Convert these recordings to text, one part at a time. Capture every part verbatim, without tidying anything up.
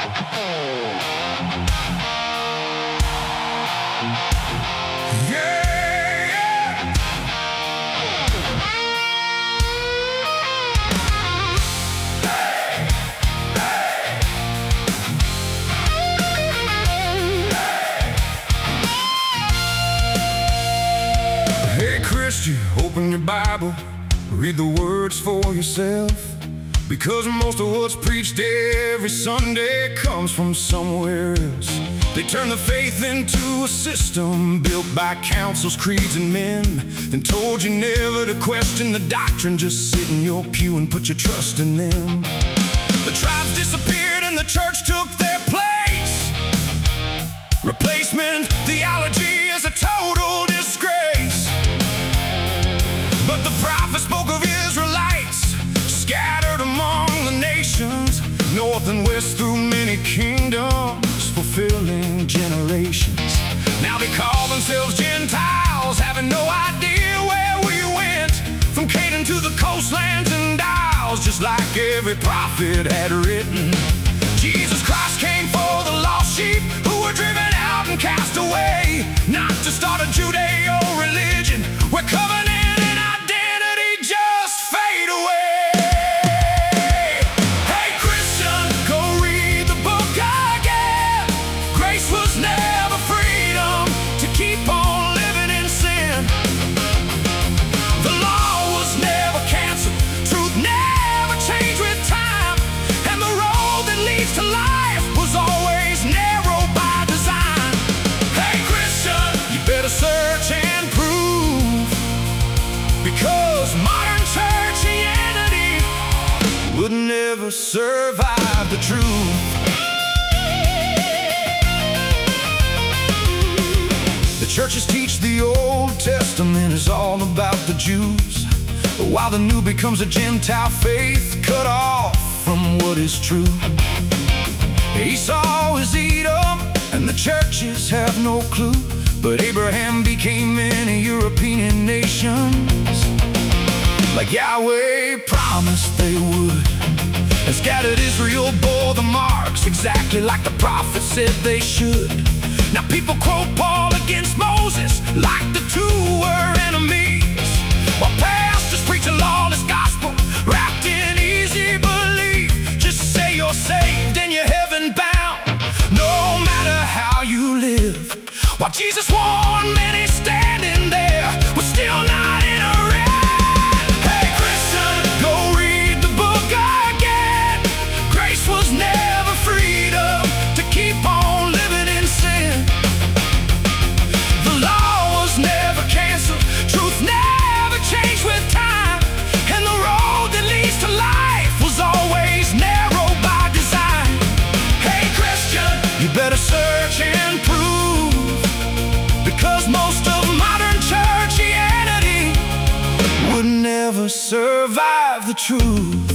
Open your Bible, read the words for yourself, because most of what's preached every Sunday comes from somewhere else. They turn the faith into a system built by councils, creeds, and men, then told you never to question the doctrine. Just sit in your pew and put your trust in them. The tribes disappeared and the church took their place. Replacement theology is a total disgrace. But the prophet spoke of Israelites scattered among the nations, north and west through many kingdoms, fulfilling generations. Now they call themselves Gentiles, having no idea where we went, from Canaan to the coastlands and isles, just like every prophet had written. Jesus Christ came for the lost sheep who were driven out and cast away, not to start a Judeo-religion where covenant and identity just fade away. Hey Christian, go read the book again. Grace was never freedom to keep on living in sin. The law was never canceled, truth never changed with time, and the road that leads to life was always narrow by design. Hey Christian, you better search and prove, because modern churchianity would never survive the truth. The churches teach the Old Testament is all about the Jews, while the new becomes a Gentile faith cut off from what is true. Esau is Edom, and the churches have no clue, but Abraham became many European nations, like Yahweh promised they would. And scattered Israel bore the marks, exactly like the prophet said they should. Now people quote Paul against Moses like the two were enemies, while pastors preach a lawless gospel wrapped in easy belief. Just say you're saved and you're heaven bound, no matter how you live. While Jesus warned many standing there was still not in a rest. Hey Christian, go read the book again. Grace was never freedom to keep on living in sin. The law was never canceled, truth never changed with time, and the road that leads to life was always narrow by design. Hey Christian, you better search and prove, because most of modern churchianity would never survive the truth.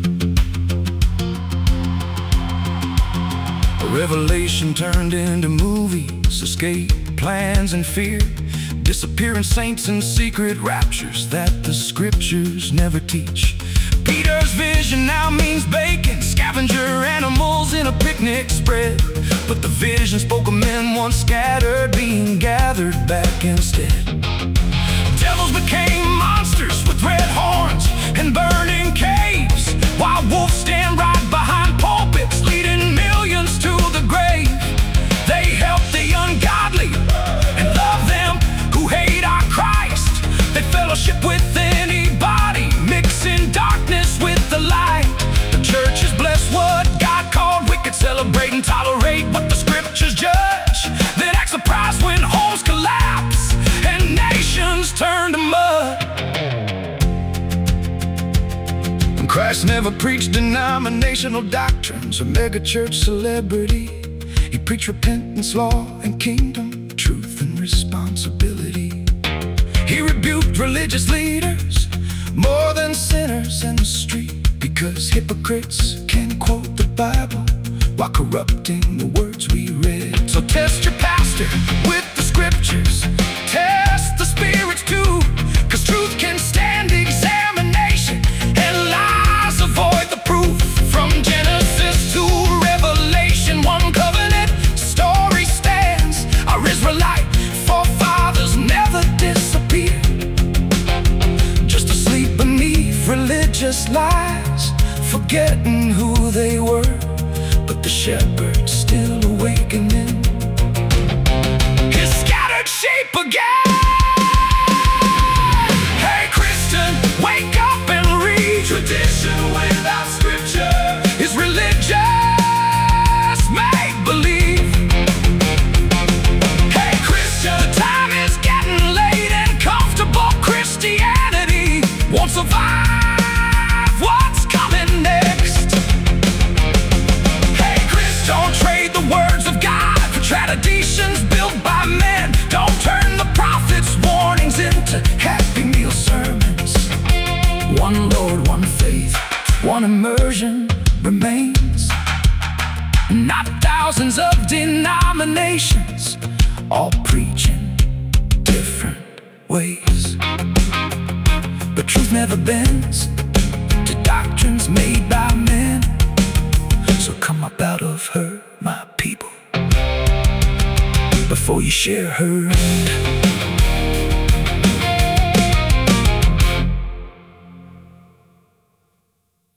A revelation turned into movies, escape plans and fear, disappearing saints and secret raptures that the scriptures never teach. Peter's vision now means bacon, scavenger animals in a picnic spread, but the vision spoke of men once scattered being gathered back instead. Devils became monsters with red horns and burning caves, while wolves stand right behind pulpits leading millions to the grave. They help the ungodly and love them who hate our Christ. They fellowship with anybody, mixing darkness with the light. The church is blessed what God called wicked, celebrate and tolerate what the scriptures judge, then act surprised when homes collapse and nations turn to mud. And Christ never preached denominational doctrines or mega church celebrity. He preached repentance, law, and kingdom, truth and responsibility. He rebuked religious leaders more than sinners in the street, because hypocrites can quote the Bible while corrupting the words we read. So test your pastor with the scriptures, test the spirits too, cause truth can stand examination and lies avoid the proof. From Genesis to Revelation, shepherd still awakening his scattered sheep again. Hey Christian, wake up and read. Tradition without scripture is religious make-believe. Hey Christian, the time is getting late and comfortable Christianity won't survive what's coming next. Hey Chris, don't trade the words of God for traditions built by men. Don't turn the prophet's warnings into Happy Meal sermons. One Lord, one faith, one immersion remains. Not thousands of denominations, all preaching different ways. But truth never bends to doctrines made by men. So come up out of her, my people, before you share her end.